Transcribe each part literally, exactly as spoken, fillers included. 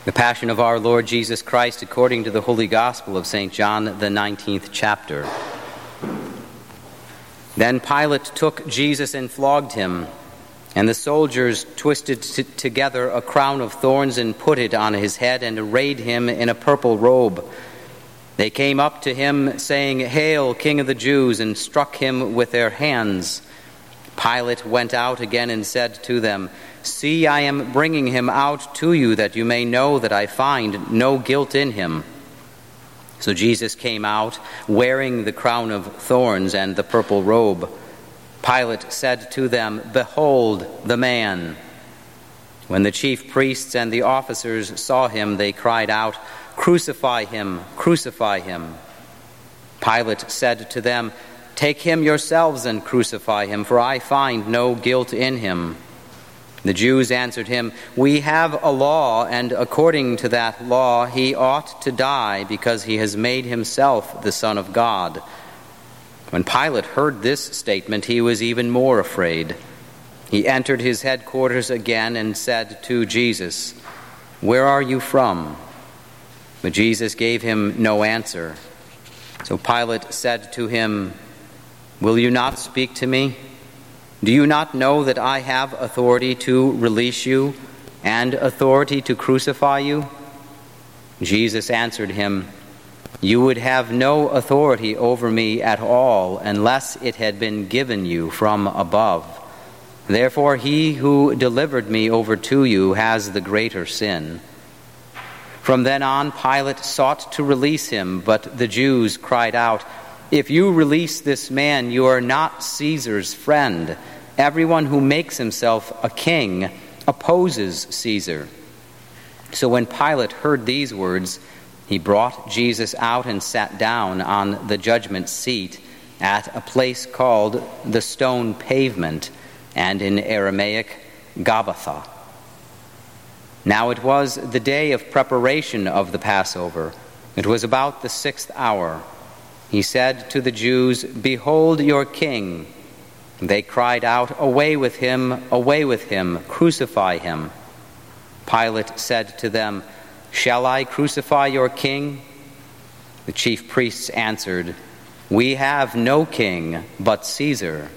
The Passion of our Lord Jesus Christ according to the Holy Gospel of Saint John, the nineteenth chapter. Then Pilate took Jesus and flogged him, and the soldiers twisted t- together a crown of thorns and put it on his head and arrayed him in a purple robe. They came up to him, saying, "Hail, King of the Jews," and struck him with their hands. Pilate went out again and said to them, "See, I am bringing him out to you, that you may know that I find no guilt in him." So Jesus came out, wearing the crown of thorns and the purple robe. Pilate said to them, "Behold the man." When the chief priests and the officers saw him, they cried out, "Crucify him! Crucify him!" Pilate said to them, "Take him yourselves and crucify him, for I find no guilt in him." The Jews answered him, "We have a law, and according to that law he ought to die, because he has made himself the Son of God." When Pilate heard this statement, he was even more afraid. He entered his headquarters again and said to Jesus, "Where are you from?" But Jesus gave him no answer. So Pilate said to him, "Will you not speak to me? Do you not know that I have authority to release you and authority to crucify you?" Jesus answered him, "You would have no authority over me at all unless it had been given you from above. Therefore he who delivered me over to you has the greater sin." From then on, Pilate sought to release him, but the Jews cried out, "If you release this man, you are not Caesar's friend. Everyone who makes himself a king opposes Caesar." So when Pilate heard these words, he brought Jesus out and sat down on the judgment seat at a place called the Stone Pavement, and in Aramaic, Gabbatha. Now it was the day of preparation of the Passover. It was about the sixth hour. He said to the Jews, "Behold your king." They cried out, "Away with him, away with him, crucify him." Pilate said to them, "Shall I crucify your king?" The chief priests answered, "We have no king but Caesar."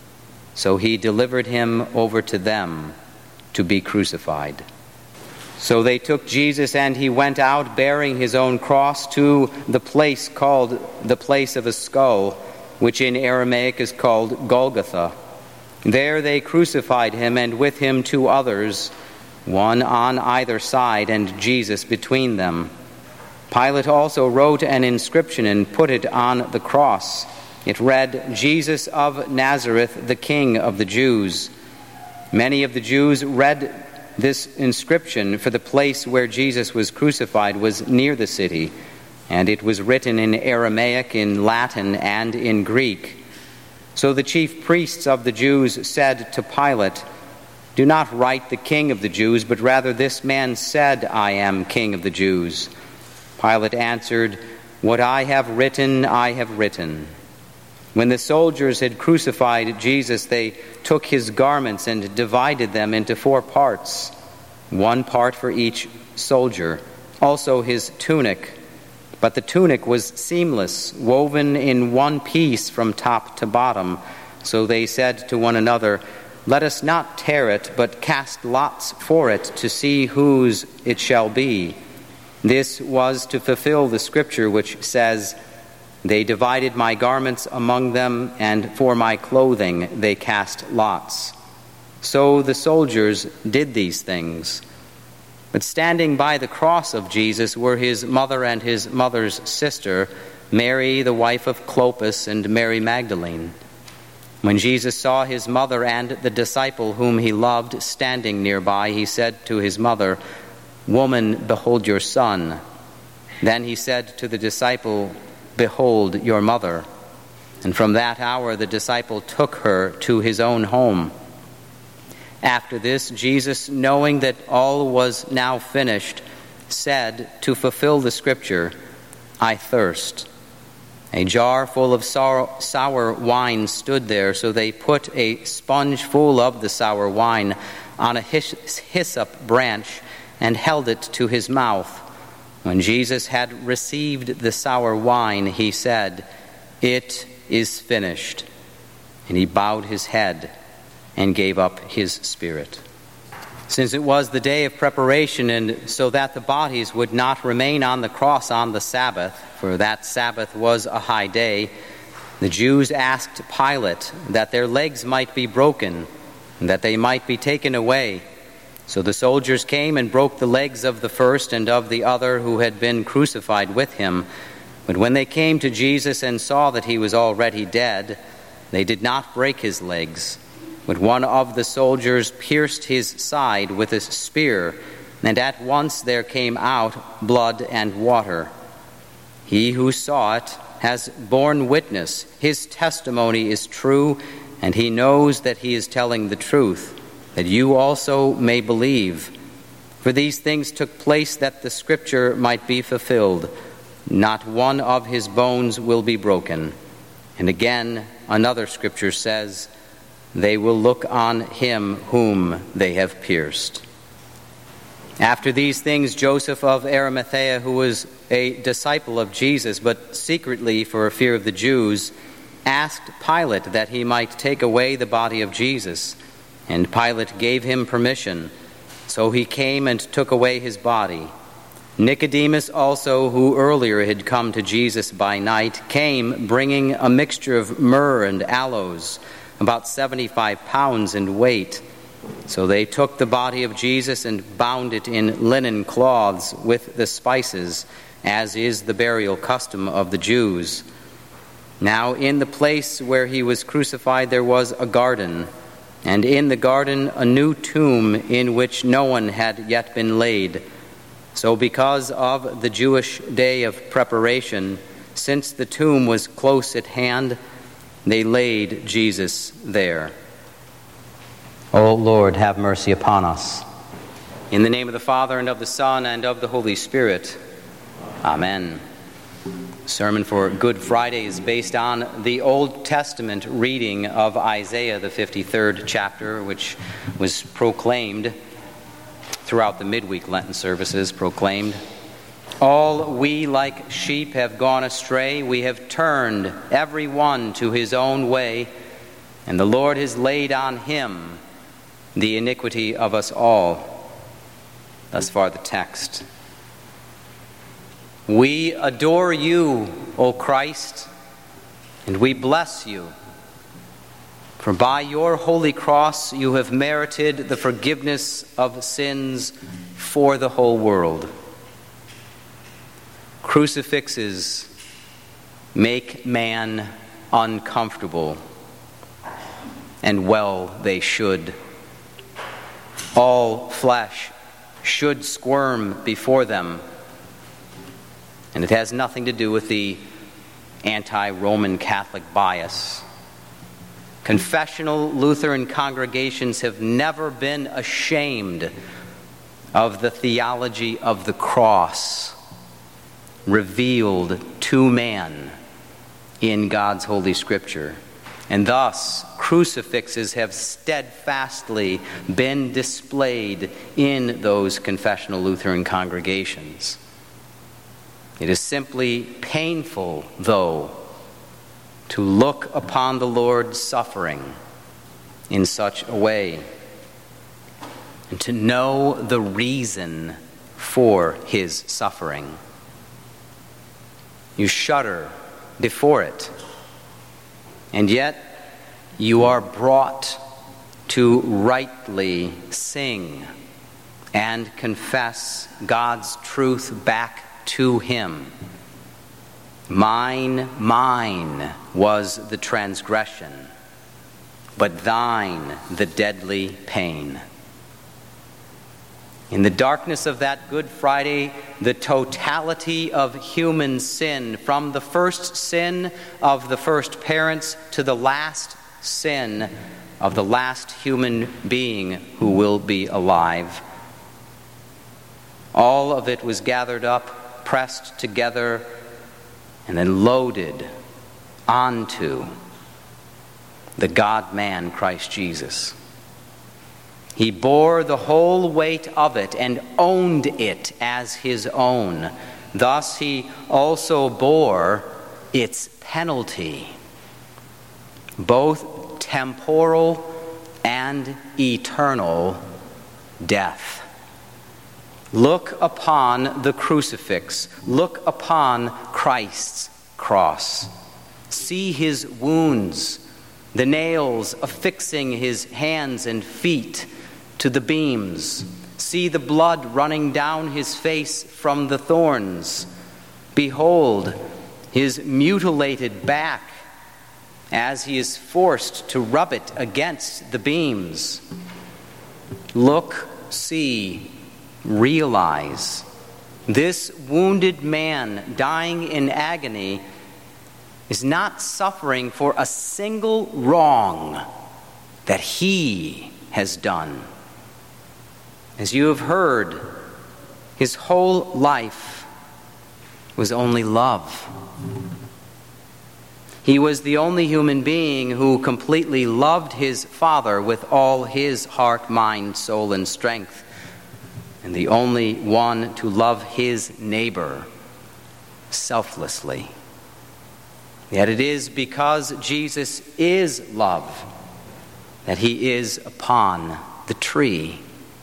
So he delivered him over to them to be crucified. So they took Jesus, and he went out bearing his own cross to the place called the place of a skull, which in Aramaic is called Golgotha. There they crucified him, and with him two others, one on either side, and Jesus between them. Pilate also wrote an inscription and put it on the cross. It read, "Jesus of Nazareth, the King of the Jews." Many of the Jews read this inscription, for the place where Jesus was crucified was near the city, and it was written in Aramaic, in Latin, and in Greek. So the chief priests of the Jews said to Pilate, "Do not write the King of the Jews, but rather this man said, 'I am King of the Jews.'" Pilate answered, "What I have written, I have written." When the soldiers had crucified Jesus, they took his garments and divided them into four parts, one part for each soldier, also his tunic. But the tunic was seamless, woven in one piece from top to bottom. So they said to one another, "Let us not tear it, but cast lots for it to see whose it shall be." This was to fulfill the scripture which says, "They divided my garments among them, and for my clothing they cast lots." So the soldiers did these things. But standing by the cross of Jesus were his mother and his mother's sister, Mary, the wife of Clopas, and Mary Magdalene. When Jesus saw his mother and the disciple whom he loved standing nearby, he said to his mother, "Woman, behold your son." Then he said to the disciple, "Behold your mother." And from that hour the disciple took her to his own home. After this, Jesus, knowing that all was now finished, said, to fulfill the scripture, "I thirst." A jar full of sour, sour wine stood there, so they put a sponge full of the sour wine on a hyssop branch and held it to his mouth. When Jesus had received the sour wine, he said, "It is finished." And he bowed his head and gave up his spirit. Since it was the day of preparation, and so that the bodies would not remain on the cross on the Sabbath, for that Sabbath was a high day, the Jews asked Pilate that their legs might be broken, and that they might be taken away. So the soldiers came and broke the legs of the first and of the other who had been crucified with him. But when they came to Jesus and saw that he was already dead, they did not break his legs. But one of the soldiers pierced his side with a spear, and at once there came out blood and water. He who saw it has borne witness. His testimony is true, and he knows that he is telling the truth, that you also may believe. For these things took place that the scripture might be fulfilled. Not one of his bones will be broken. And again, another scripture says, they will look on him whom they have pierced. After these things, Joseph of Arimathea, who was a disciple of Jesus, but secretly for fear of the Jews, asked Pilate that he might take away the body of Jesus. And Pilate gave him permission. So he came and took away his body. Nicodemus also, who earlier had come to Jesus by night, came bringing a mixture of myrrh and aloes, about seventy-five pounds in weight. So they took the body of Jesus and bound it in linen cloths with the spices, as is the burial custom of the Jews. Now in the place where he was crucified there was a garden, and in the garden a new tomb in which no one had yet been laid. So because of the Jewish day of preparation, since the tomb was close at hand, they laid Jesus there. O Lord, have mercy upon us. In the name of the Father, and of the Son, and of the Holy Spirit. Amen. The sermon for Good Friday is based on the Old Testament reading of Isaiah, the fifty-third chapter, which was proclaimed throughout the midweek Lenten services, proclaimed, "All we like sheep have gone astray. We have turned every one to his own way, and the Lord has laid on him the iniquity of us all." Thus far the text. We adore you, O Christ, and we bless you. For by your holy cross you have merited the forgiveness of sins for the whole world. Crucifixes make man uncomfortable, and well they should. All flesh should squirm before them, and it has nothing to do with the anti-Roman Catholic bias. Confessional Lutheran congregations have never been ashamed of the theology of the cross revealed to man in God's Holy Scripture. And thus, crucifixes have steadfastly been displayed in those confessional Lutheran congregations. It is simply painful, though, to look upon the Lord suffering in such a way, and to know the reason for his suffering. You shudder before it, and yet you are brought to rightly sing and confess God's truth back to him. Mine, mine was the transgression, but thine the deadly pain. In the darkness of that Good Friday, the totality of human sin, from the first sin of the first parents to the last sin of the last human being who will be alive, all of it was gathered up, pressed together, and then loaded onto the God-man Christ Jesus. He bore the whole weight of it and owned it as his own. Thus he also bore its penalty, both temporal and eternal death. Look upon the crucifix. Look upon Christ's cross. See his wounds, the nails affixing his hands and feet to the beams. See the blood running down his face from the thorns. Behold his mutilated back as he is forced to rub it against the beams. Look, see, realize. This wounded man dying in agony is not suffering for a single wrong that he has done. As you have heard, his whole life was only love. He was the only human being who completely loved his Father with all his heart, mind, soul, and strength, and the only one to love his neighbor selflessly. Yet it is because Jesus is love that he is upon the tree.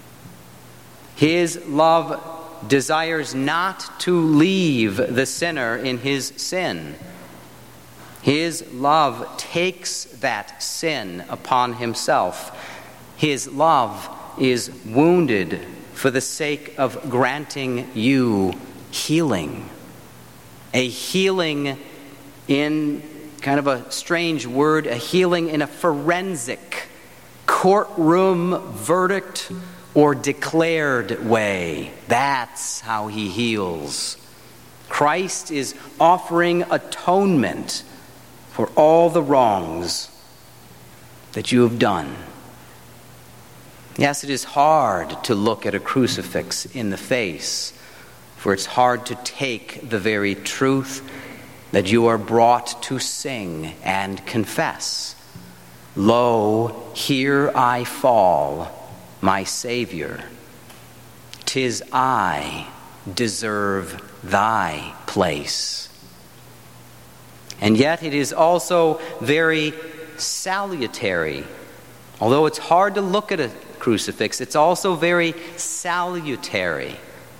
His love desires not to leave the sinner in his sin. His love takes that sin upon himself. His love is wounded for the sake of granting you healing. A healing in kind of a strange word, a healing in a forensic courtroom verdict or declared way. That's how he heals. Christ is offering atonement for all the wrongs that you have done. Yes, it is hard to look at a crucifix in the face, for it's hard to take the very truth that you are brought to sing and confess. Lo, here I fall, my Savior. 'Tis I deserve thy place. And yet it is also very salutary. Although it's hard to look at a crucifix, it's also very salutary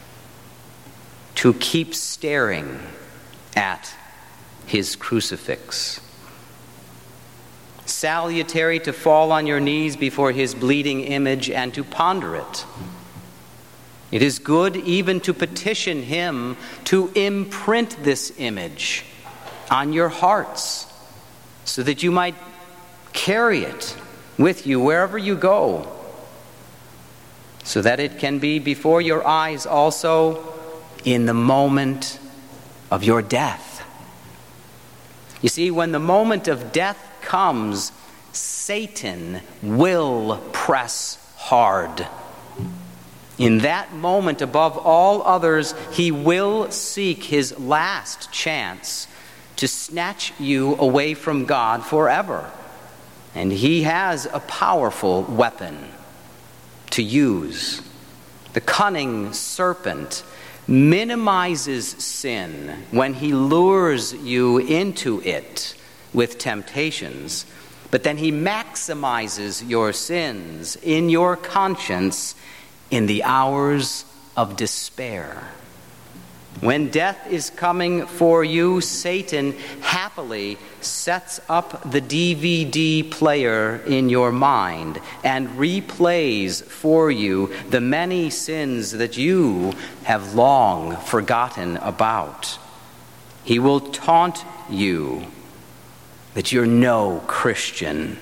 to keep staring at his crucifix. Salutary to fall on your knees before his bleeding image and to ponder it. It is good even to petition him to imprint this image on your hearts so that you might carry it with you wherever you go, so that it can be before your eyes also in the moment of your death. You see, when the moment of death comes, Satan will press hard. In that moment, above all others, he will seek his last chance to snatch you away from God forever. And he has a powerful weapon to use. The cunning serpent minimizes sin when he lures you into it with temptations, but then he maximizes your sins in your conscience in the hours of despair. When death is coming for you, Satan happily sets up the D V D player in your mind and replays for you the many sins that you have long forgotten about. He will taunt you that you're no Christian.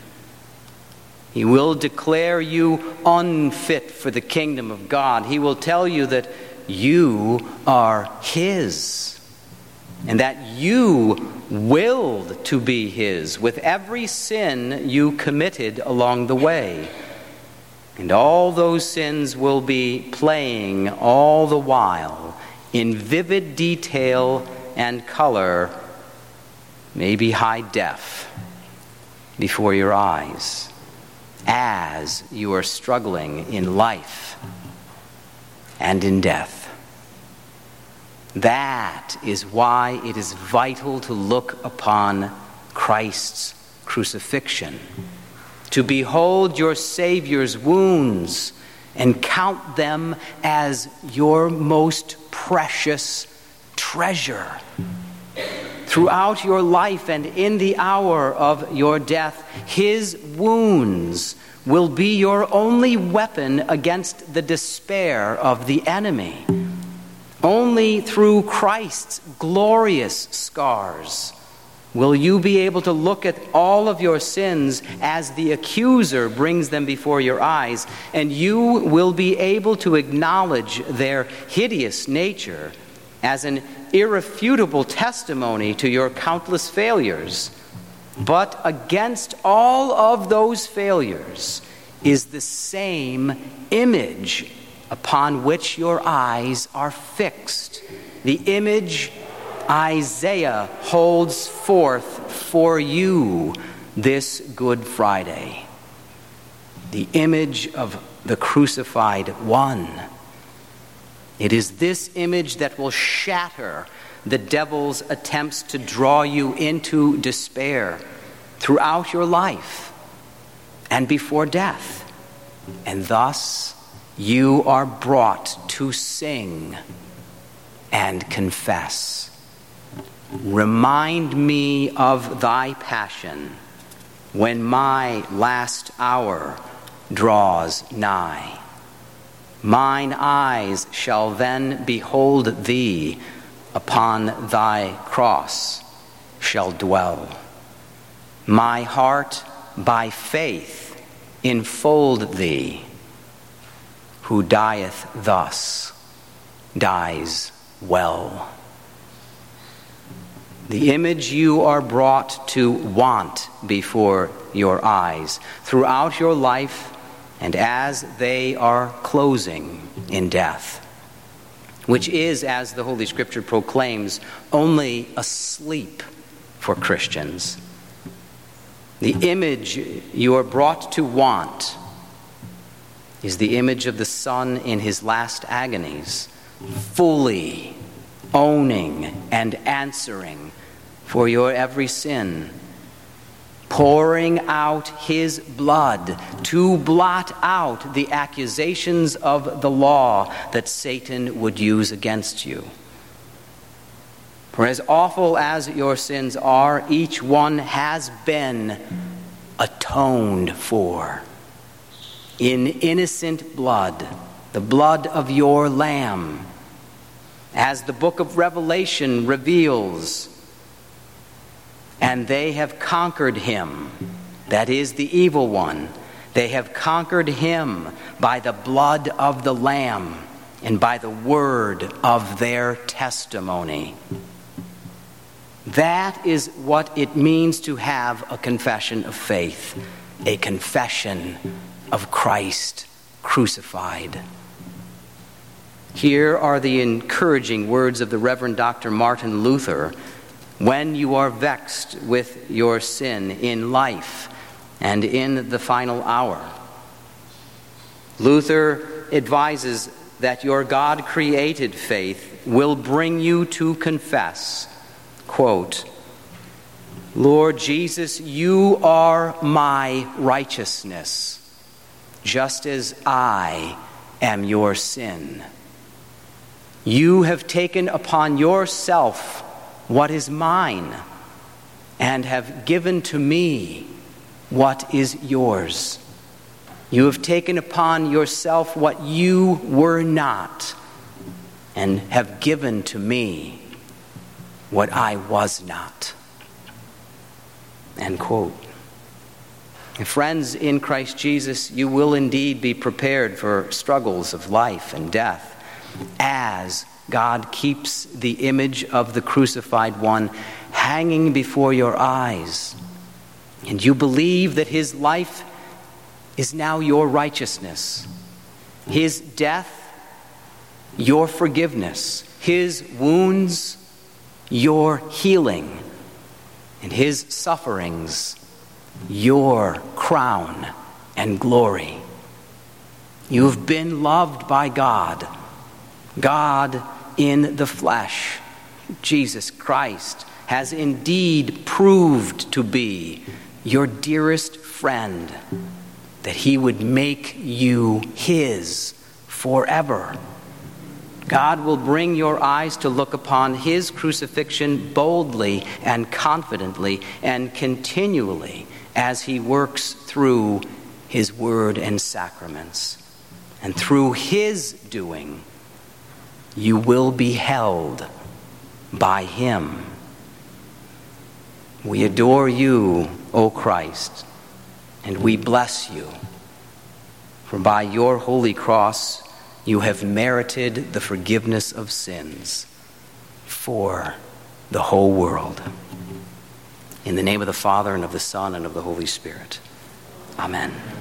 He will declare you unfit for the kingdom of God. He will tell you that you are his, and that you willed to be his with every sin you committed along the way. And all those sins will be playing all the while in vivid detail and color, maybe high def, before your eyes. as you are struggling in life and in death. That is why it is vital to look upon Christ's crucifixion, to behold your Savior's wounds and count them as your most precious treasure. Throughout your life and in the hour of your death, his wounds will be your only weapon against the despair of the enemy. Only through Christ's glorious scars will you be able to look at all of your sins as the accuser brings them before your eyes, and you will be able to acknowledge their hideous nature as an irrefutable testimony to your countless failures. But against all of those failures is the same image upon which your eyes are fixed, the image Isaiah holds forth for you this Good Friday, the image of the crucified one. It is this image that will shatter the devil's attempts to draw you into despair throughout your life and before death. And thus you are brought to sing and confess. Remind me of thy passion when my last hour draws nigh. Mine eyes shall then behold thee, upon thy cross shall dwell. My heart by faith enfold thee, who dieth thus, dies well. The image you are brought to want before your eyes throughout your life and as they are closing in death, which is, as the Holy Scripture proclaims, only a sleep for Christians. The image you are brought to want is the image of the Son in his last agonies, fully owning and answering for your every sin, pouring out his blood to blot out the accusations of the law that Satan would use against you. For as awful as your sins are, each one has been atoned for in innocent blood, the blood of your Lamb. As the book of Revelation reveals, and they have conquered him, that is the evil one. They have conquered him by the blood of the Lamb and by the word of their testimony. That is what it means to have a confession of faith, a confession of Christ crucified. Here are the encouraging words of the Reverend Doctor Martin Luther when you are vexed with your sin in life and in the final hour. Luther advises that your God-created faith will bring you to confess, quote, Lord Jesus, you are my righteousness, just as I am your sin. You have taken upon yourself what is mine, and have given to me what is yours. You have taken upon yourself what you were not, and have given to me what I was not. End quote. And friends, in Christ Jesus, you will indeed be prepared for struggles of life and death, as God keeps the image of the crucified one hanging before your eyes, and you believe that his life is now your righteousness, his death, your forgiveness, his wounds, your healing, and his sufferings, your crown and glory. You've been loved by God, God in the flesh. Jesus Christ has indeed proved to be your dearest friend, that he would make you his forever. God will bring your eyes to look upon his crucifixion boldly and confidently and continually as he works through his word and sacraments. And through his doing, you will be held by him. We adore you, O Christ, and we bless you. For by your holy cross, you have merited the forgiveness of sins for the whole world. In the name of the Father, and of the Son, and of the Holy Spirit. Amen.